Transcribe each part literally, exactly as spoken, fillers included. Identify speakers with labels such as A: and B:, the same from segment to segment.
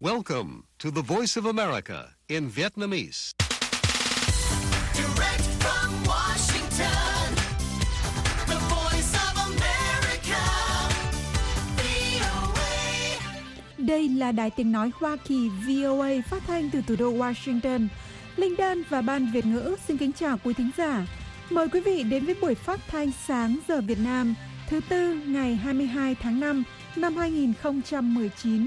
A: Welcome to the Voice of America in Vietnamese.
B: Direct from Washington, the Voice of America, vê o a.
C: Đây là Đài Tiếng Nói Hoa Kỳ vê o a phát thanh từ thủ đô Washington. Linh Đan và Ban Việt ngữ xin kính chào quý thính giả. Mời quý vị đến với buổi phát thanh sáng giờ Việt Nam thứ Tư ngày hai mươi hai tháng năm năm hai nghìn không trăm mười chín.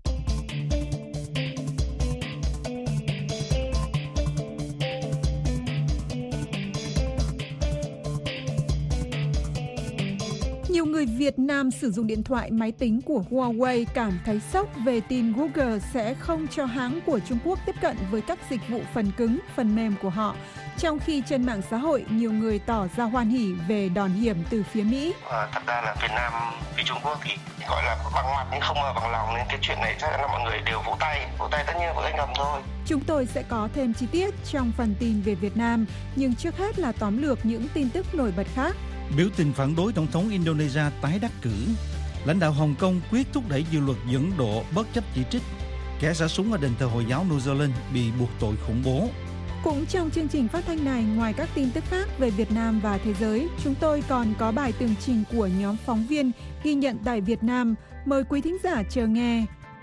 C: Nhiều người Việt Nam sử dụng điện thoại máy tính của Huawei cảm thấy sốc về tin Google sẽ không cho hãng của Trung Quốc tiếp cận với các dịch vụ phần cứng, phần mềm của họ. Trong khi trên mạng xã hội, nhiều người tỏ ra hoan hỉ về đòn hiểm từ phía Mỹ.
D: À, thật ra là Việt Nam với Trung Quốc thì gọi là bằng mặt nhưng không ngờ bằng lòng, nên cái chuyện này chắc là mọi người đều vỗ tay, vỗ tay tất nhiên vỗ tay ngầm thôi.
C: Chúng tôi sẽ có thêm chi tiết trong phần tin về Việt Nam, nhưng trước hết là tóm lược những tin tức nổi bật khác.
E: Biểu tình phản đối Tổng thống Indonesia tái đắc cử. Lãnh đạo Hồng Kông quyết thúc đẩy dự luật dẫn độ bất chấp chỉ trích. Kẻ xả súng ở đền thờ Hồi giáo New Zealand bị buộc tội khủng bố.
C: Cũng trong chương trình phát thanh này, ngoài các tin tức khác về Việt Nam và thế giới, chúng tôi còn có bài tường trình của nhóm phóng viên ghi nhận tại Việt Nam. Mời quý thính giả chờ nghe.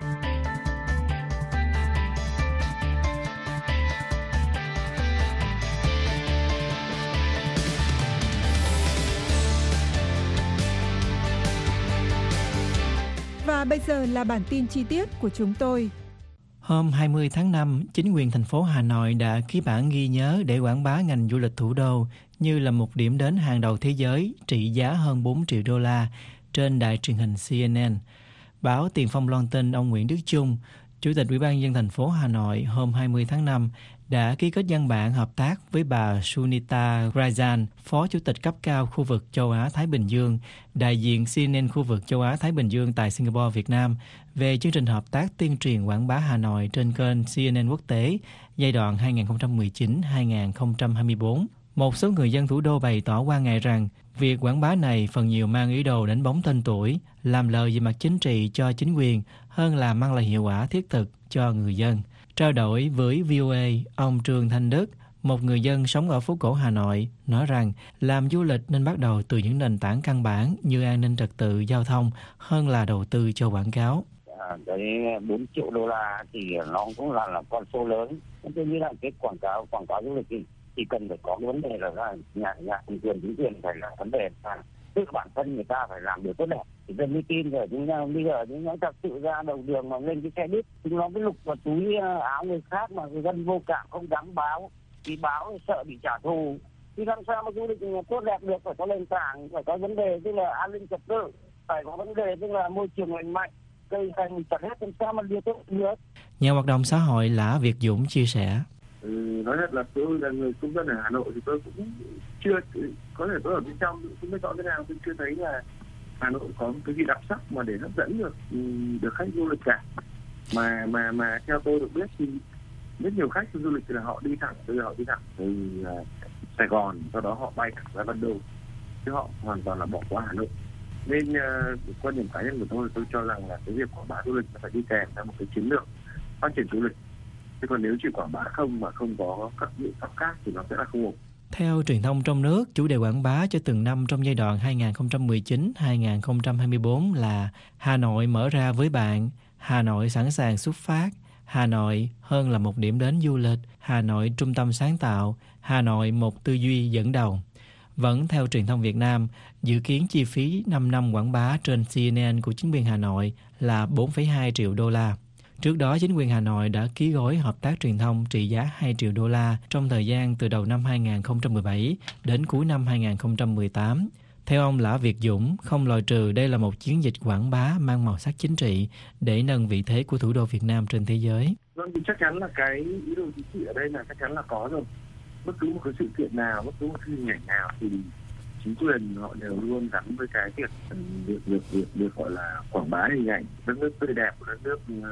C: Và bây giờ là bản tin chi tiết của chúng tôi.
F: Hôm hai mươi tháng năm, chính quyền thành phố Hà Nội đã ký bản ghi nhớ để quảng bá ngành du lịch thủ đô như là một điểm đến hàng đầu thế giới trị giá hơn bốn triệu đô la trên đài truyền hình xê en en. Báo Tiền Phong loan tin ông Nguyễn Đức Chung, Chủ tịch Ủy ban nhân dân thành phố Hà Nội hôm hai mươi tháng năm đã ký kết văn bản hợp tác với bà Sunita Rajan, Phó Chủ tịch cấp cao khu vực châu Á-Thái Bình Dương, đại diện xê en en khu vực châu Á-Thái Bình Dương tại Singapore, Việt Nam, về chương trình hợp tác tuyên truyền quảng bá Hà Nội trên kênh xê en en quốc tế giai đoạn hai nghìn không trăm mười chín đến hai nghìn không trăm hai mươi bốn. Một số người dân thủ đô bày tỏ quan ngại rằng việc quảng bá này phần nhiều mang ý đồ đánh bóng tên tuổi, làm lời về mặt chính trị cho chính quyền hơn là mang lại hiệu quả thiết thực cho người dân. Trao đổi với vê o a, ông Trương Thanh Đức, một người dân sống ở phố cổ Hà Nội, nói rằng làm du lịch nên bắt đầu từ những nền tảng căn bản như an ninh trật tự, giao thông hơn là đầu tư cho quảng cáo.
G: À, cái bốn triệu đô la thì nó cũng là, là con số lớn. Tôi nghĩ là cái quảng cáo quảng cáo du lịch thì chỉ cần phải có cái vấn đề là nhà nhà chính quyền chính quyền phải là vấn đề là tự bản thân người ta phải làm điều tốt đẹp thì dân mới tin. Rồi chúng ta bây giờ chúng nó thật sự ra đầu đường mà lên cái xe buýt chúng nó cái lục vào túi áo người khác mà người dân vô cảm không dám báo, thì báo thì sợ bị trả thù. Thì làm sao mà du lịch tốt đẹp được? Phải có nền tảng, phải có vấn đề tức là an ninh trật tự, phải có vấn đề tức là môi trường lành mạnh, cây xanh chặt hết làm sao mà điều tốt được.
F: Nhà hoạt động xã hội Lã Việt Dũng chia sẻ.
H: Ừ, nói thật là tôi là người công dân ở Hà Nội thì tôi cũng chưa, có thể tôi ở bên trong cũngไม่rõ thế nào, tôi chưa thấy là Hà Nội có một cái gì đặc sắc mà để hấp dẫn được được khách du lịch cả. Mà mà mà theo tôi được biết thì rất nhiều khách du lịch thì là họ đi thẳng, bây giờ họ đi thẳng từ uh, Sài Gòn, sau đó họ bay thẳng ra Vân Đồn, chứ họ hoàn toàn là bỏ qua Hà Nội. Nên uh, quan điểm cá nhân của tôi, tôi cho rằng là cái việc quảng bá du lịch phải đi kèm theo một cái chiến lược phát triển du lịch. Thế còn nếu chỉ quảng bá không mà không có các biện pháp khác thì nó sẽ là không ổn.
F: Theo truyền thông trong nước, chủ đề quảng bá cho từng năm trong giai đoạn hai nghìn không trăm mười chín đến hai nghìn không trăm hai mươi bốn là Hà Nội mở ra với bạn, Hà Nội sẵn sàng xuất phát, Hà Nội hơn là một điểm đến du lịch, Hà Nội trung tâm sáng tạo, Hà Nội một tư duy dẫn đầu. Vẫn theo truyền thông Việt Nam, dự kiến chi phí năm năm quảng bá trên xê en en của chính quyền Hà Nội là bốn phẩy hai triệu đô la. Trước đó, chính quyền Hà Nội đã ký gói hợp tác truyền thông trị giá hai triệu đô la trong thời gian từ đầu năm hai nghìn không trăm mười bảy đến cuối năm hai nghìn không trăm mười tám. Theo ông Lã Việt Dũng, không loại trừ đây là một chiến dịch quảng bá mang màu sắc chính trị để nâng vị thế của thủ đô Việt Nam trên thế giới.
H: Vâng, thì chắc chắn là cái ý đồ chính trị ở đây là chắc chắn là có rồi. Bất cứ một cái sự kiện nào, bất cứ một cái hình ảnh nào thì chính quyền họ đều luôn gắn với cái việc việc việc việc, việc gọi là quảng bá hình ảnh đất nước tươi đẹp của đất nước uh,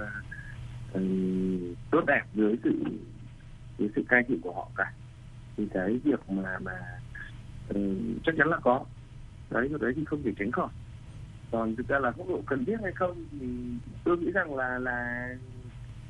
H: uh, tốt đẹp dưới sự dưới sự cai trị của họ cả. Thì cái việc mà mà uh, chắc chắn là có. Đấy, cái đấy thì không thể tránh khỏi. Còn thực ra là mức độ cần thiết hay không thì tôi nghĩ rằng là là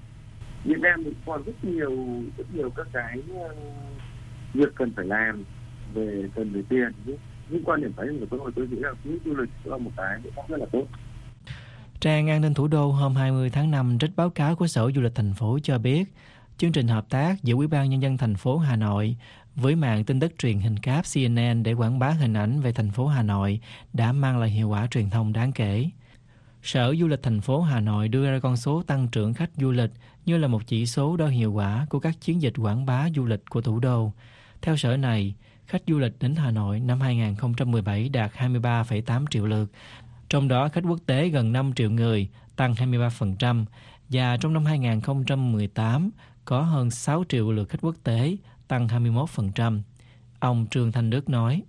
H: Việt Nam thì còn rất nhiều rất nhiều các cái uh, việc cần phải làm về cần về tiền. Nhưng quan điểm cá nhân của tôi, tôi nghĩ là thu hút du lịch là một cái rất là tốt.
F: Trang An ninh Thủ đô hôm hai mươi tháng năm trích báo cáo của Sở Du lịch thành phố cho biết, chương trình hợp tác giữa Ủy ban Nhân dân thành phố Hà Nội với mạng tin tức truyền hình cáp xê en en để quảng bá hình ảnh về thành phố Hà Nội đã mang lại hiệu quả truyền thông đáng kể. Sở Du lịch thành phố Hà Nội đưa ra con số tăng trưởng khách du lịch như là một chỉ số đo hiệu quả của các chiến dịch quảng bá du lịch của thủ đô. Theo sở này, khách du lịch đến Hà Nội năm hai không một bảy đạt hai mươi ba phẩy tám triệu lượt, trong đó khách quốc tế gần năm triệu người, tăng hai mươi ba phần trăm, và trong năm hai không một tám có hơn sáu triệu lượt khách quốc tế, tăng hai mươi mốt phần trăm. Ông Trương Thanh Đức nói: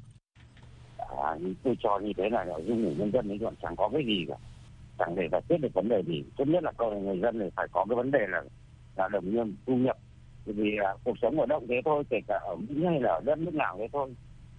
G: à, tôi cho như thế là nội dung của nhân dân ấy còn chẳng có cái gì cả, chẳng thể giải quyết được vấn đề gì. Tốt nhất là người dân thì phải có cái vấn đề là là đồng lương thu nhập, vì à, cuộc sống ở đâu thế thôi, kể cả ở Mỹ hay là ở đất nước nào thế thôi,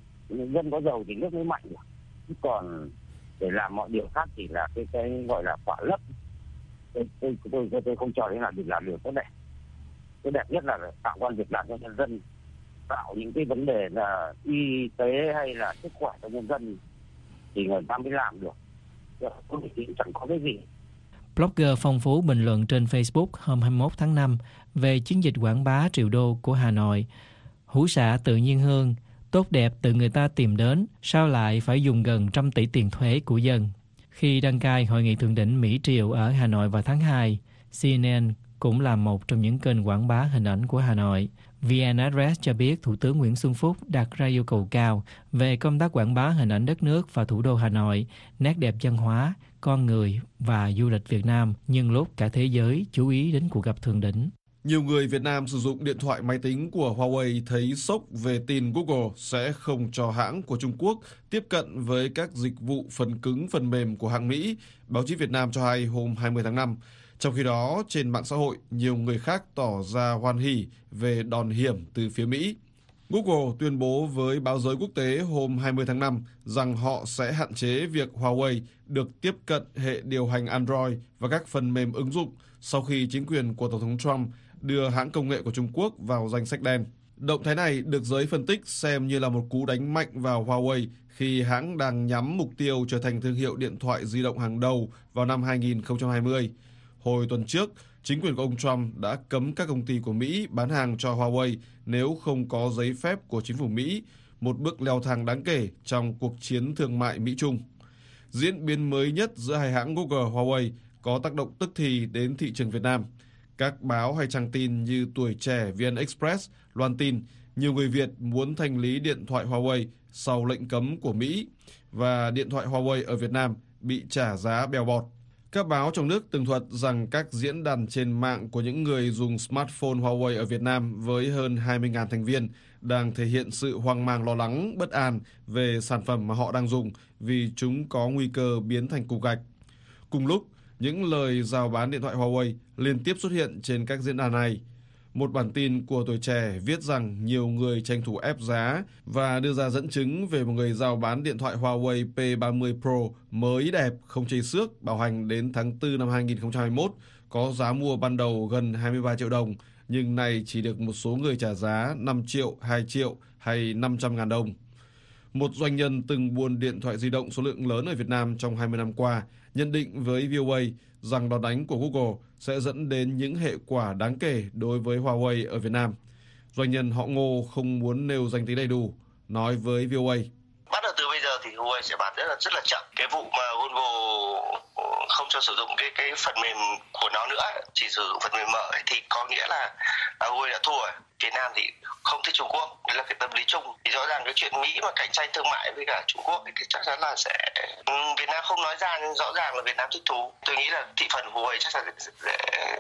G: dân có giàu thì nước mới mạnh được. Chứ còn để làm mọi điều khác chỉ là cái cái gọi là khỏa lấp. Tôi tôi tôi, tôi, tôi không cho đấy là việc làm điều tốt đẹp. Cái đẹp nhất là tạo quan việc làm cho nhân dân, tạo những cái vấn đề là y tế hay là sức khỏe cho nhân dân thì người ta mới làm được. Không thì chẳng có cái gì.
F: Blogger Phong Phú bình luận trên Facebook hôm hai mươi mốt tháng năm về chiến dịch quảng bá triệu đô của Hà Nội. Hũ xạ tự nhiên hương, tốt đẹp tự người ta tìm đến, sao lại phải dùng gần trăm tỷ tiền thuế của dân. Khi đăng cai hội nghị thượng đỉnh Mỹ Triều ở Hà Nội vào tháng hai, xê en en cũng là một trong những kênh quảng bá hình ảnh của Hà Nội. vê en Address cho biết Thủ tướng Nguyễn Xuân Phúc đặt ra yêu cầu cao về công tác quảng bá hình ảnh đất nước và thủ đô Hà Nội, nét đẹp văn hóa, con người và du lịch Việt Nam, nhân lúc cả thế giới chú ý đến cuộc gặp thượng đỉnh.
I: Nhiều người Việt Nam sử dụng điện thoại máy tính của Huawei thấy sốc về tin Google sẽ không cho hãng của Trung Quốc tiếp cận với các dịch vụ phần cứng phần mềm của hãng Mỹ, báo chí Việt Nam cho hay hôm hai mươi tháng năm. Trong khi đó, trên mạng xã hội, nhiều người khác tỏ ra hoan hỉ về đòn hiểm từ phía Mỹ. Google tuyên bố với báo giới quốc tế hôm hai mươi tháng năm rằng họ sẽ hạn chế việc Huawei được tiếp cận hệ điều hành Android và các phần mềm ứng dụng sau khi chính quyền của Tổng thống Trump đưa hãng công nghệ của Trung Quốc vào danh sách đen. Động thái này được giới phân tích xem như là một cú đánh mạnh vào Huawei khi hãng đang nhắm mục tiêu trở thành thương hiệu điện thoại di động hàng đầu vào năm hai không hai không. Hồi tuần trước, chính quyền của ông Trump đã cấm các công ty của Mỹ bán hàng cho Huawei nếu không có giấy phép của chính phủ Mỹ, một bước leo thang đáng kể trong cuộc chiến thương mại Mỹ-Trung. Diễn biến mới nhất giữa hai hãng Google và Huawei có tác động tức thì đến thị trường Việt Nam. Các báo hay trang tin như Tuổi Trẻ, vê en Express loan tin nhiều người Việt muốn thanh lý điện thoại Huawei sau lệnh cấm của Mỹ và điện thoại Huawei ở Việt Nam bị trả giá bèo bọt. Các báo trong nước tường thuật rằng các diễn đàn trên mạng của những người dùng smartphone Huawei ở Việt Nam với hơn hai mươi nghìn thành viên đang thể hiện sự hoang mang lo lắng, bất an về sản phẩm mà họ đang dùng vì chúng có nguy cơ biến thành cục gạch. Cùng lúc, những lời rao bán điện thoại Huawei liên tiếp xuất hiện trên các diễn đàn này. Một bản tin của Tuổi Trẻ viết rằng nhiều người tranh thủ ép giá và đưa ra dẫn chứng về một người rao bán điện thoại Huawei P ba mươi Pro mới đẹp, không chây xước, bảo hành đến tháng tư năm hai không hai mốt, có giá mua ban đầu gần hai mươi ba triệu đồng, nhưng nay chỉ được một số người trả giá năm triệu, hai triệu hay năm trăm ngàn đồng. Một doanh nhân từng buôn điện thoại di động số lượng lớn ở Việt Nam trong hai mươi năm qua, nhận định với vê o a rằng đòn đánh của Google sẽ dẫn đến những hệ quả đáng kể đối với Huawei ở Việt Nam. Doanh nhân họ Ngô không muốn nêu danh tính đầy đủ, nói với vê o a.
D: Bắt đầu từ bây giờ thì Huawei sẽ bán rất là rất là chậm. Cái vụ mà Google không cho sử dụng cái cái phần mềm của nó nữa, chỉ sử dụng phần mềm mở thì có nghĩa là Huawei đã thua. Việt Nam thì không thích Trung Quốc, đấy là cái tâm lý chung. Thì rõ ràng cái chuyện Mỹ mà cạnh tranh thương mại với cả Trung Quốc thì chắc chắn là sẽ Việt Nam không nói ra nhưng rõ ràng là Việt Nam thích thú. Tôi nghĩ là thị phần Huawei chắc chắn sẽ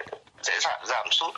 D: sẽ giảm giảm sút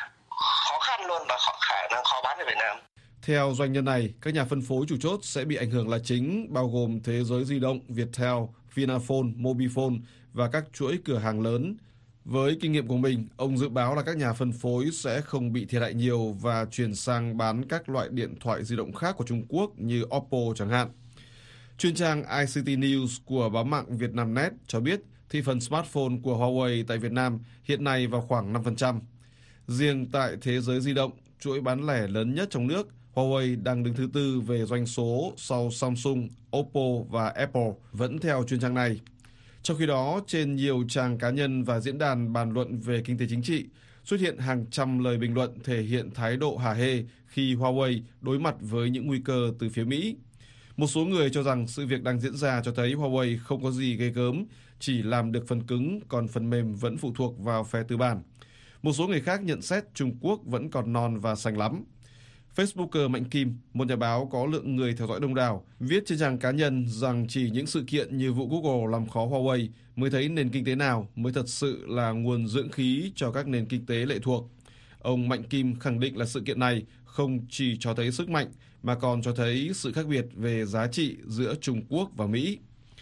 D: khó khăn luôn và khó, khả năng khó bán ở Việt Nam.
I: Theo doanh nhân này, các nhà phân phối chủ chốt sẽ bị ảnh hưởng là chính, bao gồm Thế giới di động, Viettel, Vinaphone, Mobifone và các chuỗi cửa hàng lớn. Với kinh nghiệm của mình, ông dự báo là các nhà phân phối sẽ không bị thiệt hại nhiều và chuyển sang bán các loại điện thoại di động khác của Trung Quốc như Oppo chẳng hạn. Chuyên trang i xê tê News của báo mạng Vietnamnet cho biết thị phần smartphone của Huawei tại Việt Nam hiện nay vào khoảng năm phần trăm. Riêng tại thế giới di động, chuỗi bán lẻ lớn nhất trong nước, Huawei đang đứng thứ tư về doanh số sau Samsung, Oppo và Apple, vẫn theo chuyên trang này. Trong khi đó, trên nhiều trang cá nhân và diễn đàn bàn luận về kinh tế chính trị, xuất hiện hàng trăm lời bình luận thể hiện thái độ hả hê khi Huawei đối mặt với những nguy cơ từ phía Mỹ. Một số người cho rằng sự việc đang diễn ra cho thấy Huawei không có gì ghê gớm, chỉ làm được phần cứng, còn phần mềm vẫn phụ thuộc vào phe tư bản. Một số người khác nhận xét Trung Quốc vẫn còn non và xanh lắm. Facebooker Mạnh Kim, một nhà báo có lượng người theo dõi đông đảo, viết trên trang cá nhân rằng chỉ những sự kiện như vụ Google làm khó Huawei mới thấy nền kinh tế nào mới thật sự là nguồn dưỡng khí cho các nền kinh tế lệ thuộc. Ông Mạnh Kim khẳng định là sự kiện này không chỉ cho thấy sức mạnh mà còn cho thấy sự khác biệt về giá trị giữa Trung Quốc và Mỹ.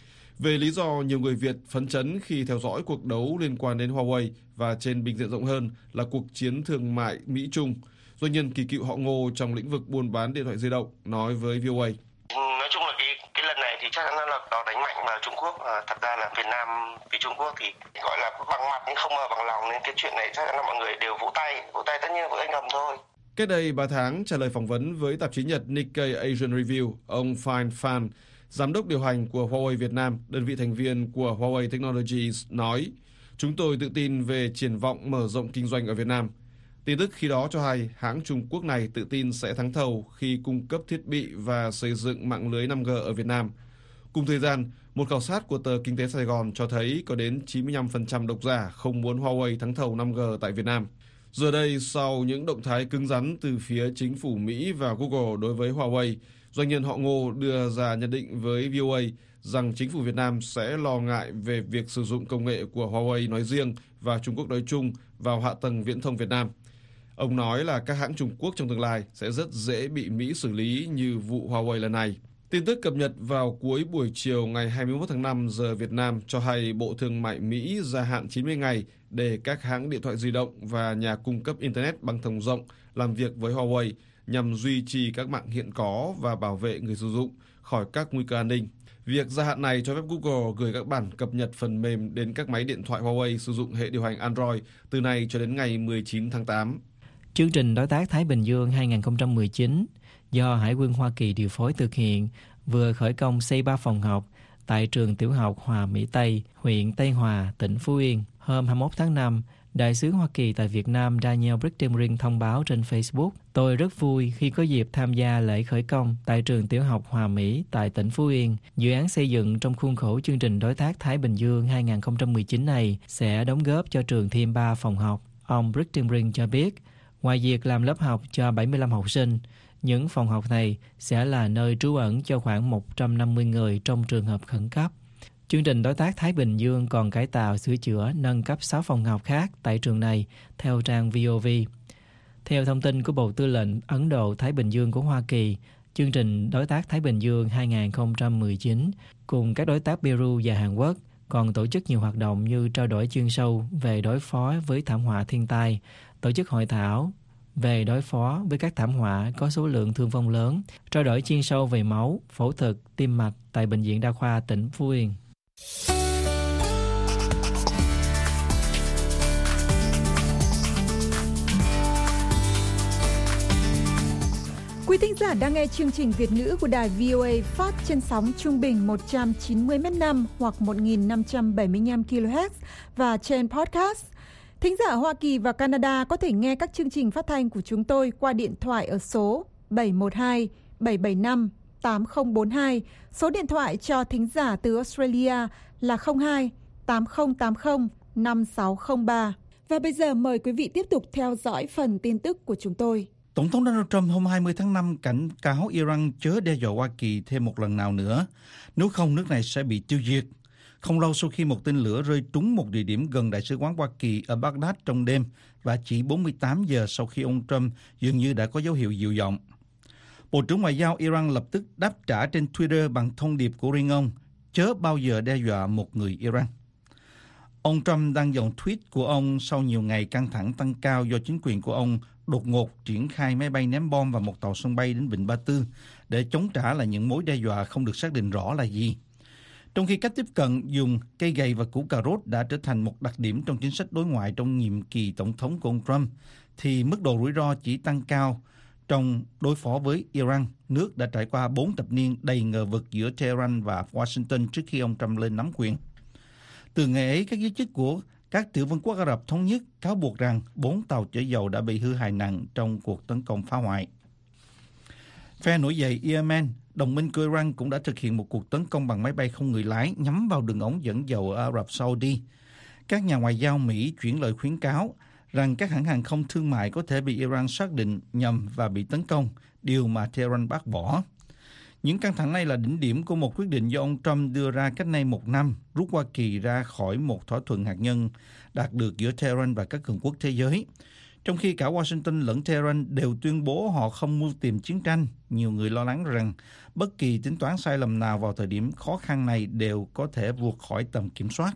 I: Về lý do nhiều người Việt phấn chấn khi theo dõi cuộc đấu liên quan đến Huawei và trên bình diện rộng hơn là cuộc chiến thương mại Mỹ-Trung, doanh nhân kỳ cựu họ Ngô trong lĩnh vực buôn bán điện thoại di động nói với vê o a.
D: Nói chung là cái cái lần này thì chắc chắn là nó đánh mạnh vào Trung Quốc. À, thật ra là Việt Nam vì Trung Quốc thì gọi là bằng mặt nhưng không ngờ bằng lòng, nên cái chuyện này chắc chắn là mọi người đều vỗ tay, vỗ tay tất nhiên là vỗ tay ngầm thôi.
I: Cách đây ba tháng, trả lời phỏng vấn với tạp chí Nhật Nikkei Asian Review, ông Phine Phan, giám đốc điều hành của Huawei Việt Nam, đơn vị thành viên của Huawei Technologies, nói: "Chúng tôi tự tin về triển vọng mở rộng kinh doanh ở Việt Nam." Tin tức khi đó cho hay hãng Trung Quốc này tự tin sẽ thắng thầu khi cung cấp thiết bị và xây dựng mạng lưới năm G ở Việt Nam. Cùng thời gian, một khảo sát của tờ Kinh tế Sài Gòn cho thấy có đến chín mươi lăm phần trăm độc giả không muốn Huawei thắng thầu năm G tại Việt Nam. Giờ đây, sau những động thái cứng rắn từ phía chính phủ Mỹ và Google đối với Huawei, doanh nhân họ Ngô đưa ra nhận định với vê o a rằng chính phủ Việt Nam sẽ lo ngại về việc sử dụng công nghệ của Huawei nói riêng và Trung Quốc nói chung vào hạ tầng viễn thông Việt Nam. Ông nói là các hãng Trung Quốc trong tương lai sẽ rất dễ bị Mỹ xử lý như vụ Huawei lần này. Tin tức cập nhật vào cuối buổi chiều ngày hai mươi mốt tháng năm giờ Việt Nam cho hay Bộ Thương mại Mỹ gia hạn chín mươi ngày để các hãng điện thoại di động và nhà cung cấp Internet băng thông rộng làm việc với Huawei nhằm duy trì các mạng hiện có và bảo vệ người sử dụng khỏi các nguy cơ an ninh. Việc gia hạn này cho phép Google gửi các bản cập nhật phần mềm đến các máy điện thoại Huawei sử dụng hệ điều hành Android từ nay cho đến ngày mười chín tháng tám.
F: Chương trình Đối tác Thái Bình Dương hai không một chín do Hải quân Hoa Kỳ điều phối thực hiện vừa khởi công xây ba phòng học tại trường tiểu học Hòa Mỹ Tây, huyện Tây Hòa, tỉnh Phú Yên. Hôm hai mươi mốt tháng năm, Đại sứ Hoa Kỳ tại Việt Nam Daniel Brightenring thông báo trên Facebook: "Tôi rất vui khi có dịp tham gia lễ khởi công tại trường tiểu học Hòa Mỹ tại tỉnh Phú Yên. Dự án xây dựng trong khuôn khổ chương trình Đối tác Thái Bình Dương hai không một chín này sẽ đóng góp cho trường thêm ba phòng học." Ông Brightenring cho biết, ngoài việc làm lớp học cho bảy mươi lăm học sinh, những phòng học này sẽ là nơi trú ẩn cho khoảng một trăm năm mươi người trong trường hợp khẩn cấp. Chương trình Đối tác Thái Bình Dương còn cải tạo, sửa chữa, nâng cấp sáu phòng học khác tại trường này, theo trang vê o vê. Theo thông tin của Bộ Tư lệnh Ấn Độ-Thái Bình Dương của Hoa Kỳ, chương trình Đối tác Thái Bình Dương hai không một chín cùng các đối tác Peru và Hàn Quốc còn tổ chức nhiều hoạt động như trao đổi chuyên sâu về đối phó với thảm họa thiên tai, tổ chức hội thảo về đối phó với các thảm họa có số lượng thương vong lớn, trao đổi chuyên sâu về máu, phẫu thuật, tim mạch tại Bệnh viện Đa khoa tỉnh Phú Yên.
C: Quý thính giả đang nghe chương trình Việt ngữ của đài vê o a phát trên sóng trung bình một trăm chín mươi mét năm hoặc một nghìn năm trăm bảy mươi lăm ki lô héc và trên podcast. Thính giả ở Hoa Kỳ và Canada có thể nghe các chương trình phát thanh của chúng tôi qua điện thoại ở số bảy một hai bảy bảy năm tám không bốn hai. Số điện thoại cho thính giả từ Australia là không hai tám không tám không năm sáu không ba. Và bây giờ mời quý vị tiếp tục theo dõi phần tin tức của chúng tôi.
E: Tổng thống Donald Trump hôm hai mươi tháng năm cảnh cáo Iran chớ đe dọa Hoa Kỳ thêm một lần nào nữa, nếu không nước này sẽ bị tiêu diệt. Không lâu sau khi một tên lửa rơi trúng một địa điểm gần Đại sứ quán Hoa Kỳ ở Baghdad trong đêm và chỉ bốn mươi tám giờ sau khi ông Trump dường như đã có dấu hiệu dịu giọng. Bộ trưởng Ngoại giao Iran lập tức đáp trả trên Twitter bằng thông điệp của riêng ông, chớ bao giờ đe dọa một người Iran. Ông Trump đăng dòng tweet của ông sau nhiều ngày căng thẳng tăng cao do chính quyền của ông đột ngột triển khai máy bay ném bom vào một tàu sân bay đến Vịnh Ba Tư để chống trả lại những mối đe dọa không được xác định rõ là gì. Trong khi cách tiếp cận dùng cây gậy và củ cà rốt đã trở thành một đặc điểm trong chính sách đối ngoại trong nhiệm kỳ tổng thống của ông Trump, thì mức độ rủi ro chỉ tăng cao trong đối phó với Iran, nước đã trải qua bốn thập niên đầy ngờ vực giữa Tehran và Washington trước khi ông Trump lên nắm quyền. Từ ngày ấy, các giới chức của các tiểu vương quốc Ả Rập Thống Nhất cáo buộc rằng bốn tàu chở dầu đã bị hư hại nặng trong cuộc tấn công phá hoại. Phe nổi dậy Yemen, đồng minh của Iran cũng đã thực hiện một cuộc tấn công bằng máy bay không người lái nhắm vào đường ống dẫn dầu ở Ả Rập Saudi. Các nhà ngoại giao Mỹ chuyển lời khuyến cáo rằng các hãng hàng không thương mại có thể bị Iran xác định nhầm và bị tấn công, điều mà Tehran bác bỏ. Những căng thẳng này là đỉnh điểm của một quyết định do ông Trump đưa ra cách nay một năm, rút Hoa Kỳ ra khỏi một thỏa thuận hạt nhân đạt được giữa Tehran và các cường quốc thế giới. Trong khi cả Washington lẫn Tehran đều tuyên bố họ không mưu tìm chiến tranh, nhiều người lo lắng rằng bất kỳ tính toán sai lầm nào vào thời điểm khó khăn này đều có thể vượt khỏi tầm kiểm soát.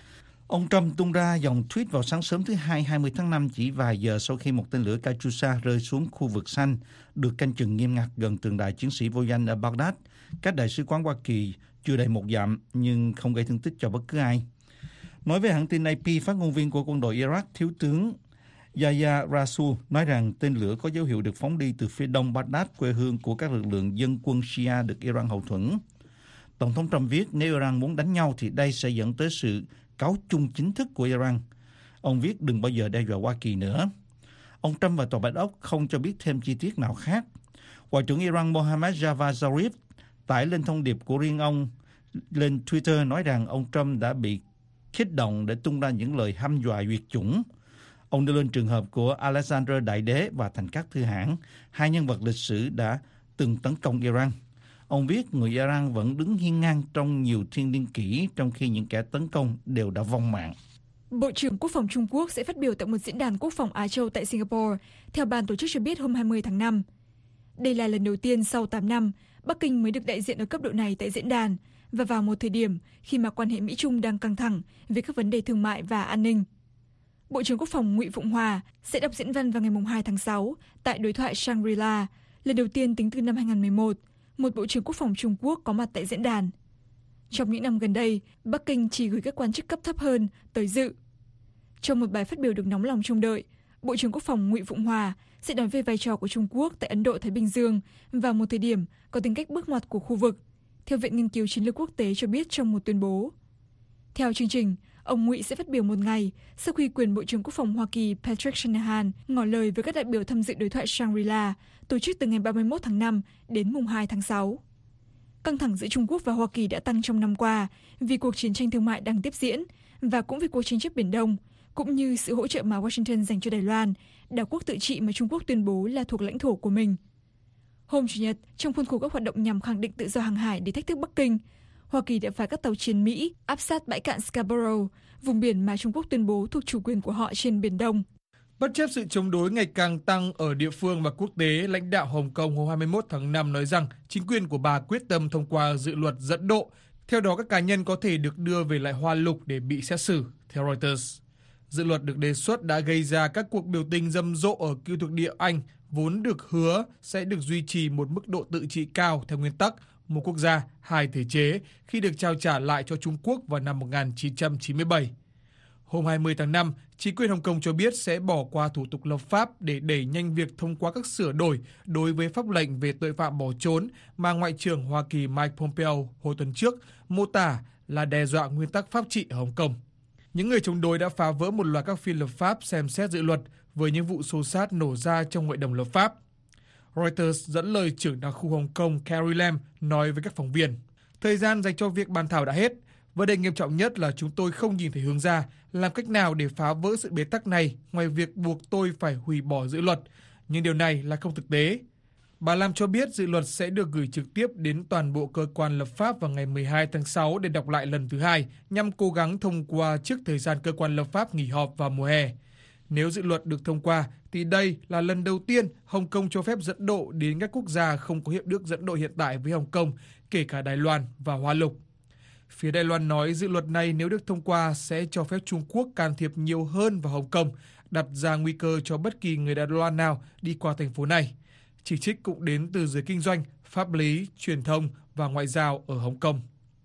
E: Ông Trump tung ra dòng tweet vào sáng sớm thứ Hai, hai mươi tháng năm, chỉ vài giờ sau khi một tên lửa Katyusha rơi xuống khu vực xanh, được canh chừng nghiêm ngặt gần tượng đài chiến sĩ vô danh ở Baghdad, cách đại sứ quán Hoa Kỳ chưa đầy một dặm nhưng không gây thương tích cho bất cứ ai. Nói với hãng tin A P, phát ngôn viên của quân đội Iraq, Thiếu tướng Yahya Rasul nói rằng tên lửa có dấu hiệu được phóng đi từ phía đông Baghdad, quê hương của các lực lượng dân quân Shia được Iran hậu thuẫn. Tổng thống Trump viết nếu Iran muốn đánh nhau thì đây sẽ dẫn tới sự cáo chung chính thức của Iran. Ông viết đừng bao giờ đe dọa Hoa Kỳ nữa. Ông Trump và Tòa Bạch Ốc không cho biết thêm chi tiết nào khác. Ngoại trưởng Iran Mohammad Javad Zarif tải lên thông điệp của riêng ông lên Twitter nói rằng ông Trump đã bị kích động để tung ra những lời hăm dọa diệt chủng. Ông đưa lên trường hợp của Alexander Đại Đế và Thành Các Thư Hãn, hai nhân vật lịch sử đã từng tấn công Iran. Ông viết người Iran vẫn đứng hiên ngang trong nhiều thiên niên kỷ, trong khi những kẻ tấn công đều đã vong mạng.
C: Bộ trưởng Quốc phòng Trung Quốc sẽ phát biểu tại một diễn đàn quốc phòng Á Châu tại Singapore, theo ban tổ chức cho biết hôm hai mươi tháng năm. Đây là lần đầu tiên sau tám năm, Bắc Kinh mới được đại diện ở cấp độ này tại diễn đàn, và vào một thời điểm khi mà quan hệ Mỹ-Trung đang căng thẳng về các vấn đề thương mại và an ninh. Bộ trưởng Quốc phòng Ngụy Phụng Hòa sẽ đọc diễn văn vào ngày hai tháng sáu tại đối thoại Shangri-La, lần đầu tiên tính từ năm hai nghìn mười một, một bộ trưởng Quốc phòng Trung Quốc có mặt tại diễn đàn. Trong những năm gần đây, Bắc Kinh chỉ gửi các quan chức cấp thấp hơn tới dự. Trong một bài phát biểu được nóng lòng trông đợi, Bộ trưởng Quốc phòng Ngụy Phụng Hòa sẽ nói về vai trò của Trung Quốc tại Ấn Độ-Thái Bình Dương vào một thời điểm có tính cách bước ngoặt của khu vực, theo Viện Nghiên cứu Chiến lược Quốc tế cho biết trong một tuyên bố. Theo chương trình, ông Ngụy sẽ phát biểu một ngày sau khi quyền Bộ trưởng Quốc phòng Hoa Kỳ Patrick Shanahan ngỏ lời với các đại biểu tham dự đối thoại Shangri-La, tổ chức từ ngày ba mươi mốt tháng năm đến mùng hai tháng sáu. Căng thẳng giữa Trung Quốc và Hoa Kỳ đã tăng trong năm qua vì cuộc chiến tranh thương mại đang tiếp diễn và cũng vì cuộc tranh chấp Biển Đông, cũng như sự hỗ trợ mà Washington dành cho Đài Loan, đảo quốc tự trị mà Trung Quốc tuyên bố là thuộc lãnh thổ của mình. Hôm Chủ nhật, trong khuôn khổ các hoạt động nhằm khẳng định tự do hàng hải để thách thức Bắc Kinh, Hoa Kỳ đã phái các tàu chiến Mỹ áp sát bãi cạn Scarborough, vùng biển mà Trung Quốc tuyên bố thuộc chủ quyền của họ trên Biển Đông.
J: Bất chấp sự chống đối ngày càng tăng ở địa phương và quốc tế, lãnh đạo Hồng Kông hôm hai mươi mốt tháng năm nói rằng chính quyền của bà quyết tâm thông qua dự luật dẫn độ. Theo đó, các cá nhân có thể được đưa về lại Hoa Lục để bị xét xử, theo Reuters. Dự luật được đề xuất đã gây ra các cuộc biểu tình rầm rộ ở cựu thuộc địa Anh, vốn được hứa sẽ được duy trì một mức độ tự trị cao theo nguyên tắc một quốc gia, hai thể chế khi được trao trả lại cho Trung Quốc vào năm một nghìn chín trăm chín mươi bảy. Hôm hai mươi tháng năm, chính quyền Hồng Kông cho biết sẽ bỏ qua thủ tục lập pháp để đẩy nhanh việc thông qua các sửa đổi đối với pháp lệnh về tội phạm bỏ trốn mà Ngoại trưởng Hoa Kỳ Mike Pompeo hồi tuần trước mô tả là đe dọa nguyên tắc pháp trị ở Hồng Kông. Những người chống đối đã phá vỡ một loạt các phiên lập pháp xem xét dự luật với những vụ xô xát nổ ra trong hội đồng lập pháp. Reuters dẫn lời trưởng đặc khu Hồng Kông Carrie Lam nói với các phóng viên, thời gian dành cho việc bàn thảo đã hết. Vấn đề nghiêm trọng nhất là chúng tôi không nhìn thấy hướng ra làm cách nào để phá vỡ sự bế tắc này ngoài việc buộc tôi phải hủy bỏ dự luật. Nhưng điều này là không thực tế. Bà Lam cho biết dự luật sẽ được gửi trực tiếp đến toàn bộ cơ quan lập pháp vào ngày mười hai tháng sáu để đọc lại lần thứ hai nhằm cố gắng thông qua trước thời gian cơ quan lập pháp nghỉ họp vào mùa hè. Nếu dự luật được thông qua, thì đây là lần đầu tiên Hồng Kông cho phép dẫn độ đến các quốc gia không có hiệp ước dẫn độ hiện tại với Hồng Kông, kể cả Đài Loan và Hoa Lục. Phía Đài Loan nói dự luật này nếu được thông qua sẽ cho phép Trung Quốc can thiệp nhiều hơn vào Hồng Kông, đặt ra nguy cơ cho bất kỳ người Đài Loan nào đi qua thành phố này. Chỉ trích cũng đến từ giới kinh doanh, pháp lý, truyền thông và ngoại giao ở Hồng Kông.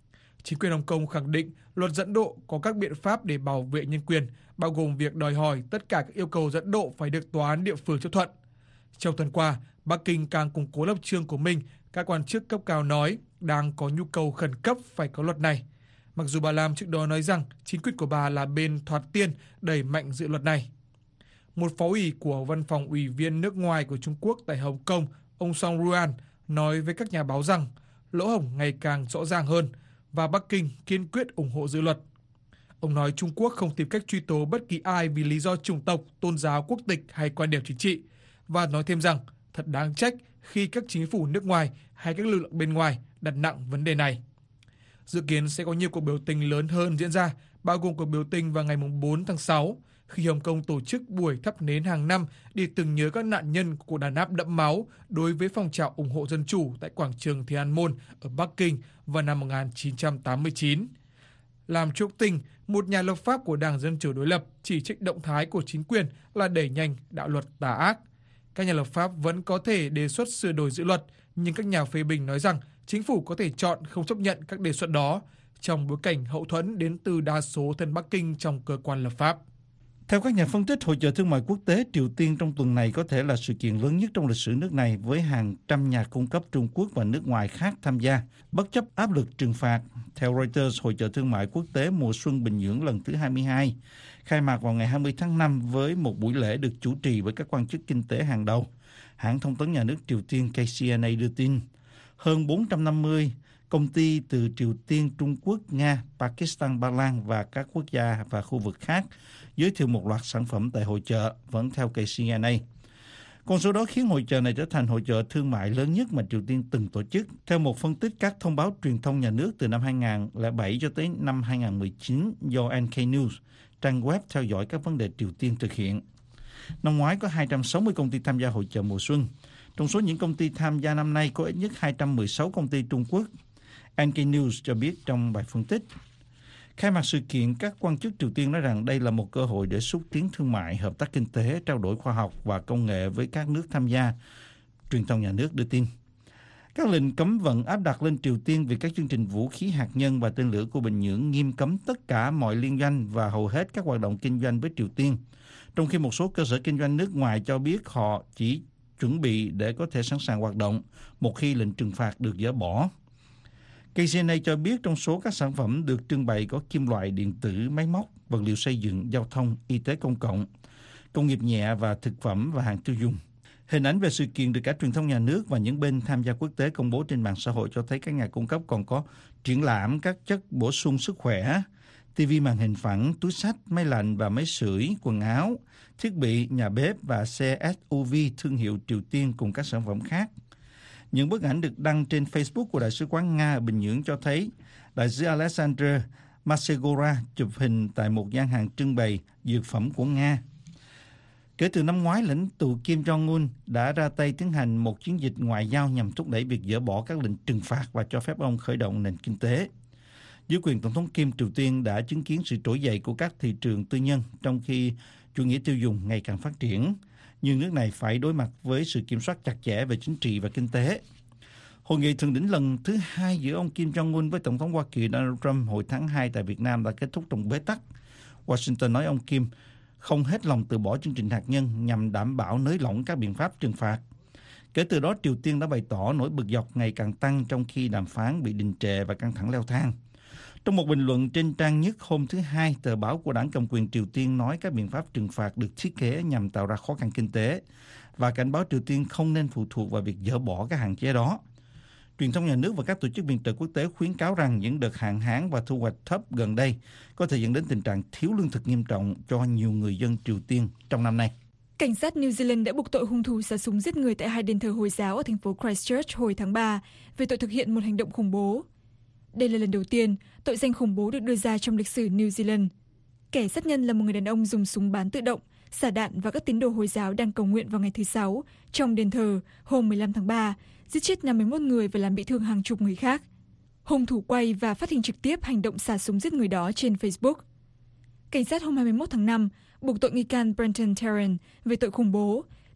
J: Chính quyền Hồng Kông khẳng định luật dẫn độ có các biện pháp để bảo vệ nhân quyền, bao gồm việc đòi hỏi tất cả các yêu cầu dẫn độ phải được tòa án địa phương chấp thuận. Trong tuần qua, Bắc Kinh càng củng cố lập trường của mình, các quan chức cấp cao nói đang có nhu cầu khẩn cấp phải có luật này. Mặc dù bà Lam trước đó nói rằng chính quyền của bà là bên thoạt tiên đẩy mạnh dự luật này. Một phó ủy của Văn phòng Ủy viên nước ngoài của Trung Quốc tại Hồng Kông, ông Song Ruan, nói với các nhà báo rằng lỗ hổng ngày càng rõ ràng hơn và Bắc Kinh kiên quyết ủng hộ dự luật. Ông nói Trung Quốc không tìm cách truy tố bất kỳ ai vì lý do chủng tộc, tôn giáo, quốc tịch hay quan điểm chính trị, và nói thêm rằng thật đáng trách khi các chính phủ nước ngoài hay các lực lượng bên ngoài đặt nặng vấn đề này. Dự kiến sẽ có nhiều cuộc biểu tình lớn hơn diễn ra, bao gồm cuộc biểu tình vào ngày bốn tháng sáu, khi Hồng Kông tổ chức buổi thắp nến hàng năm để tưởng nhớ các nạn nhân của cuộc đàn áp đẫm máu đối với phong trào ủng hộ dân chủ tại quảng trường Thiên An Môn ở Bắc Kinh vào năm một nghìn chín trăm tám mươi chín. Lam Trúc Tinh, một nhà lập pháp của Đảng Dân Chủ đối lập, chỉ trích động thái của chính quyền là đẩy nhanh đạo luật tà ác. Các nhà lập pháp vẫn có thể đề xuất sửa đổi dự luật, nhưng các nhà phê bình nói rằng chính phủ có thể chọn không chấp nhận các đề xuất đó, trong bối cảnh hậu thuẫn đến từ đa số thân Bắc Kinh trong cơ quan lập pháp.
E: Theo các nhà phân tích, Hội chợ thương mại quốc tế Triều Tiên trong tuần này có thể là sự kiện lớn nhất trong lịch sử nước này, với hàng trăm nhà cung cấp Trung Quốc và nước ngoài khác tham gia, bất chấp áp lực trừng phạt. Theo Reuters, Hội chợ thương mại quốc tế mùa xuân Bình Nhưỡng lần thứ hai mươi hai khai mạc vào ngày hai mươi tháng năm với một buổi lễ được chủ trì bởi các quan chức kinh tế hàng đầu. Hãng thông tấn nhà nước Triều Tiên K C N A đưa tin, hơn bốn trăm năm mươi công ty từ Triều Tiên, Trung Quốc, Nga, Pakistan, Ba Lan và các quốc gia và khu vực khác giới thiệu một loạt sản phẩm tại hội chợ, vẫn theo K C N A. Con số đó khiến hội chợ này trở thành hội chợ thương mại lớn nhất mà Triều Tiên từng tổ chức. Theo một phân tích các thông báo truyền thông nhà nước từ năm hai nghìn lẻ bảy cho tới năm hai nghìn mười chín do N K News, trang web theo dõi các vấn đề Triều Tiên thực hiện. Năm ngoái có hai trăm sáu mươi công ty tham gia hội chợ mùa xuân. Trong số những công ty tham gia năm nay có ít nhất hai trăm mười sáu công ty Trung Quốc. N K News cho biết trong bài phân tích. Khai mạc sự kiện, các quan chức Triều Tiên nói rằng đây là một cơ hội để xúc tiến thương mại, hợp tác kinh tế, trao đổi khoa học và công nghệ với các nước tham gia, truyền thông nhà nước đưa tin. Các lệnh cấm vận áp đặt lên Triều Tiên vì các chương trình vũ khí hạt nhân và tên lửa của Bình Nhưỡng nghiêm cấm tất cả mọi liên doanh và hầu hết các hoạt động kinh doanh với Triều Tiên, trong khi một số cơ sở kinh doanh nước ngoài cho biết họ chỉ chuẩn bị để có thể sẵn sàng hoạt động một khi lệnh trừng phạt được dỡ bỏ. K C N A cho biết trong số các sản phẩm được trưng bày có kim loại, điện tử, máy móc, vật liệu xây dựng, giao thông, y tế công cộng, công nghiệp nhẹ và thực phẩm và hàng tiêu dùng. Hình ảnh về sự kiện được cả truyền thông nhà nước và những bên tham gia quốc tế công bố trên mạng xã hội cho thấy các nhà cung cấp còn có triển lãm các chất bổ sung sức khỏe, ti vi màn hình phẳng, túi xách, máy lạnh và máy sưởi, quần áo, thiết bị, nhà bếp và xe S U V thương hiệu Triều Tiên cùng các sản phẩm khác. Những bức ảnh được đăng trên Facebook của Đại sứ quán Nga ở Bình Nhưỡng cho thấy Đại sứ Alexander Masegora chụp hình tại một gian hàng trưng bày dược phẩm của Nga. Kể từ năm ngoái, lãnh tụ Kim Jong-un đã ra tay tiến hành một chiến dịch ngoại giao nhằm thúc đẩy việc dỡ bỏ các lệnh trừng phạt và cho phép ông khởi động nền kinh tế. Dưới quyền Tổng thống Kim, Triều Tiên đã chứng kiến sự trỗi dậy của các thị trường tư nhân trong khi chủ nghĩa tiêu dùng ngày càng phát triển, nhưng nước này phải đối mặt với sự kiểm soát chặt chẽ về chính trị và kinh tế. Hội nghị thượng đỉnh lần thứ hai giữa ông Kim Jong-un với Tổng thống Hoa Kỳ Donald Trump hồi tháng hai tại Việt Nam đã kết thúc trong bế tắc. Washington nói ông Kim không hết lòng từ bỏ chương trình hạt nhân nhằm đảm bảo nới lỏng các biện pháp trừng phạt. Kể từ đó, Triều Tiên đã bày tỏ nỗi bực dọc ngày càng tăng trong khi đàm phán bị đình trệ và căng thẳng leo thang. Trong một bình luận trên trang nhất hôm thứ Hai, tờ báo của đảng cầm quyền Triều Tiên nói các biện pháp trừng phạt được thiết kế nhằm tạo ra khó khăn kinh tế và cảnh báo Triều Tiên không nên phụ thuộc vào việc dỡ bỏ các hạn chế đó. Truyền thông nhà nước và các tổ chức viện trợ quốc tế khuyến cáo rằng những đợt hạn hán và thu hoạch thấp gần đây có thể dẫn đến tình trạng thiếu lương thực nghiêm trọng cho nhiều người dân Triều Tiên trong năm nay.
C: Cảnh sát New Zealand đã buộc tội hung thủ xả súng giết người tại hai đền thờ Hồi giáo ở thành phố Christchurch hồi tháng ba về tội thực hiện một hành động khủng bố. Đây là lần đầu tiên tội danh khủng bố được đưa ra trong lịch sử New Zealand. Kẻ sát nhân là một người đàn ông dùng súng bán tự động, xả đạn vào các tín đồ Hồi giáo đang cầu nguyện vào ngày thứ Sáu trong đền thờ hôm mười lăm tháng ba, giết chết năm mươi mốt người và làm bị thương hàng chục người khác. Hung thủ quay và phát hình trực tiếp hành động xả súng giết người đó trên Facebook. Cảnh sát hôm hai mươi mốt tháng năm buộc tội nghi can Brenton Tarrant về tội khủng bố,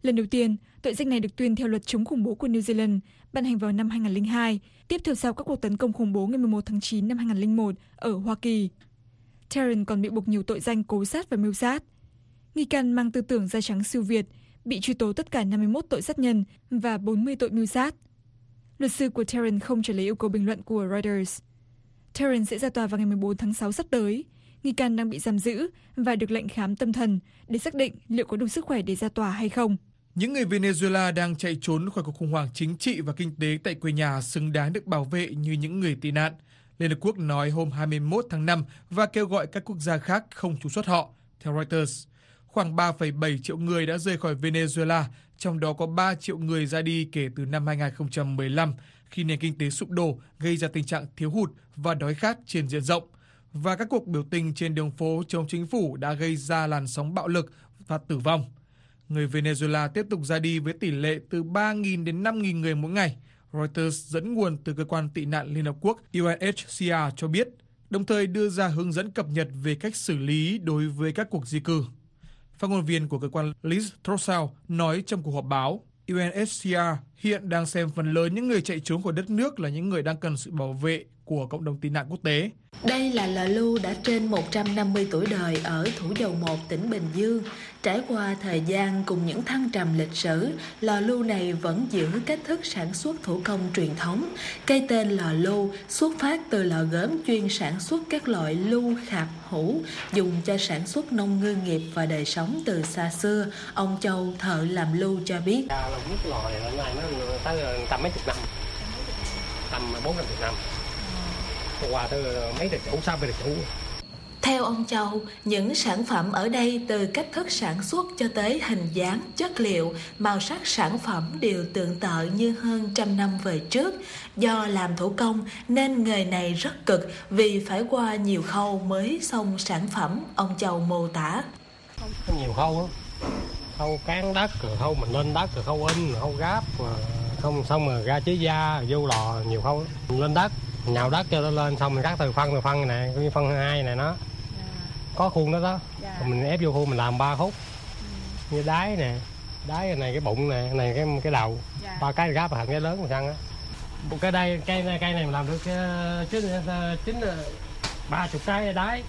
C: Lần đầu tiên, tội danh này được tuyên theo luật chống khủng bố của New Zealand, ban hành vào năm hai nghìn lẻ hai, tiếp theo sau các cuộc tấn công khủng bố ngày mười một tháng chín năm hai nghìn lẻ một ở Hoa Kỳ. Tarrant còn bị buộc nhiều tội danh cố sát và mưu sát. Nghi can mang tư tưởng da trắng siêu Việt, bị truy tố tất cả năm mươi mốt tội sát nhân và bốn mươi tội mưu sát. Luật sư của Tarrant không trả lời yêu cầu bình luận của Reuters. Tarrant sẽ ra tòa vào ngày mười bốn tháng sáu sắp tới. Nghi can đang bị giam giữ và được lệnh khám tâm thần để xác định liệu có đủ sức khỏe để ra tòa hay không.
J: Những người Venezuela đang chạy trốn khỏi cuộc khủng hoảng chính trị và kinh tế tại quê nhà xứng đáng được bảo vệ như những người tị nạn, Liên Hợp Quốc nói hôm hai mươi mốt tháng năm và kêu gọi các quốc gia khác không trục xuất họ. Theo Reuters, khoảng ba phẩy bảy triệu người đã rời khỏi Venezuela, trong đó có ba triệu người ra đi kể từ năm hai nghìn không trăm mười lăm, khi nền kinh tế sụp đổ gây ra tình trạng thiếu hụt và đói khát trên diện rộng. Và các cuộc biểu tình trên đường phố chống chính phủ đã gây ra làn sóng bạo lực và tử vong. Người Venezuela tiếp tục ra đi với tỷ lệ từ ba nghìn đến năm nghìn người mỗi ngày. Reuters dẫn nguồn từ cơ quan tị nạn Liên Hợp Quốc U N H C R cho biết, đồng thời đưa ra hướng dẫn cập nhật về cách xử lý đối với các cuộc di cư. Phát ngôn viên của cơ quan Liz Throssell nói trong cuộc họp báo, U N H C R hiện đang xem phần lớn những người chạy trốn khỏi đất nước là những người đang cần sự bảo vệ của cộng đồng tị nạn quốc tế.
K: Đây là lò Lu đã trên một trăm năm mươi tuổi đời ở Thủ Dầu Một, tỉnh Bình Dương. Trải qua thời gian cùng những thăng trầm lịch sử, lò Lu này vẫn giữ cách thức sản xuất thủ công truyền thống. Cây tên lò Lu xuất phát từ lò gốm chuyên sản xuất các loại lu khạp hũ dùng cho sản xuất nông ngư nghiệp và đời sống từ xa xưa. Ông Châu, thợ làm lu cho biết.
L: Là bút lò này nó tới tầm mấy chục năm, tầm bốn năm chục năm. Qua tới mấy đời chủ, sáu mươi đời chủ.
K: Theo ông Châu, những sản phẩm ở đây từ cách thức sản xuất cho tới hình dáng, chất liệu, màu sắc sản phẩm đều tương tự như hơn trăm năm về trước. Do làm thủ công nên nghề này rất cực vì phải qua nhiều khâu mới xong sản phẩm, ông Châu mô tả.
L: Có nhiều khâu á, khâu cán đất, rồi khâu mình lên đất, rồi khâu in, rồi khâu gáp, rồi không xong rồi ra chế da, vô lò nhiều khâu. Mình lên đất, mình nhào đất cho nó lên xong mình cắt từ phân từ phân này, như phân hai này nó có khuôn đó đó, yeah. Mình ép vô khuôn mình làm ba khúc, ừ. Như đáy nè, đáy này cái bụng nè, này cái cái đầu, yeah. Ba cái gáp thành cái lớn mà săn á. Một cái đây cây này cây này mình làm được chín chín ba chục cái đáy.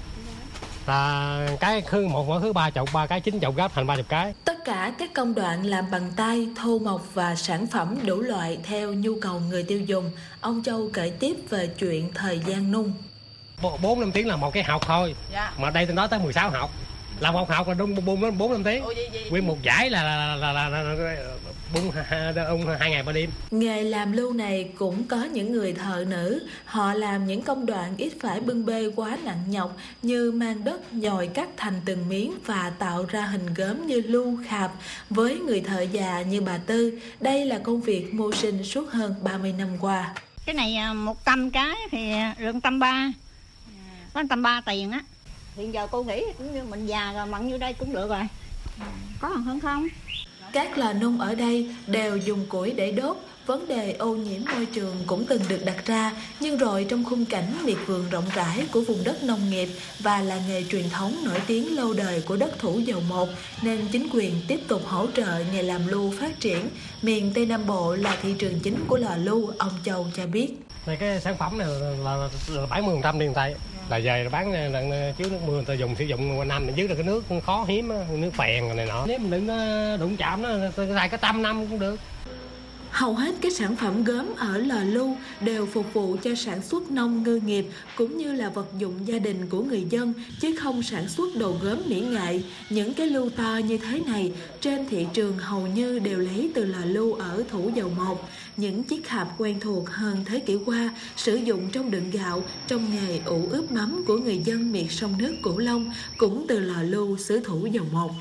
L: Là cái khư một mỗi thứ ba chục, ba cái chín chục gáp thành ba chục cái.
K: Tất cả các công đoạn làm bằng tay, thô mộc và sản phẩm đủ loại theo nhu cầu người tiêu dùng. Ông Châu kể tiếp về chuyện thời gian nung.
L: Bốn năm tiếng là một cái hộp thôi, dạ. Mà đây tôi nói tới mười sáu hộp. Làm một hộp là đúng bốn bốn năm tiếng. Nguyên một dải là là là là, là, là bung hai ngày ba đêm.
K: Nghề làm lu này cũng có những người thợ nữ, họ làm những công đoạn ít phải bưng bê quá nặng nhọc như mang đất nhồi cắt thành từng miếng và tạo ra hình gốm như lu khạp. Với người thợ già như bà Tư, đây là công việc mưu sinh suốt hơn ba mươi năm qua.
M: Cái này một trăm cái thì được trăm ba, có trăm ba tiền á. Hiện giờ cô nghĩ cũng như mình già rồi mặn như đây cũng được rồi, có còn hơn không?
K: Các lò nung ở đây đều dùng củi để đốt. Vấn đề ô nhiễm môi trường cũng từng được đặt ra, nhưng rồi trong khung cảnh miệt vườn rộng rãi của vùng đất nông nghiệp và là nghề truyền thống nổi tiếng lâu đời của đất Thủ Dầu Một, nên chính quyền tiếp tục hỗ trợ nghề làm lu phát triển. Miền Tây Nam Bộ là thị trường chính của lò lu, ông Châu cho biết.
L: Thì cái sản phẩm này là bảy mươi phần trăm tiền Tây. Là về bán chứa nước mưa người ta dùng sử dụng qua năm, dưới là cái nước khó hiếm, nước phèn này nọ. Nếu mình đừng đụng chạm nó, xài cái trăm năm cũng được.
K: Hầu hết các sản phẩm gốm ở lò lu đều phục vụ cho sản xuất nông ngư nghiệp cũng như là vật dụng gia đình của người dân, chứ không sản xuất đồ gốm mỹ nghệ. Những cái lu to như thế này trên thị trường hầu như đều lấy từ lò lu ở Thủ Dầu Một. Những chiếc hạp quen thuộc hơn thế kỷ qua sử dụng trong đựng gạo trong nghề ủ ướp mắm của người dân miệt sông nước Cửu Long cũng từ lò lu xứ Thủ Dầu Một.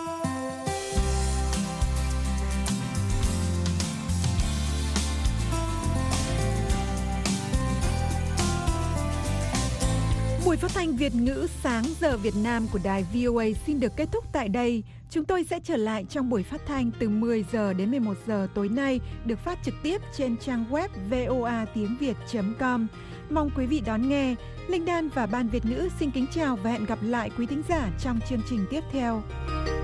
C: Buổi phát thanh Việt ngữ sáng giờ Việt Nam của đài vê o a xin được kết thúc tại đây. Chúng tôi sẽ trở lại trong buổi phát thanh từ mười giờ đến mười một giờ tối nay, được phát trực tiếp trên trang web voa tiếng việt chấm com. Mong quý vị đón nghe. Linh Đan và Ban Việt ngữ xin kính chào và hẹn gặp lại quý thính giả trong chương trình tiếp theo.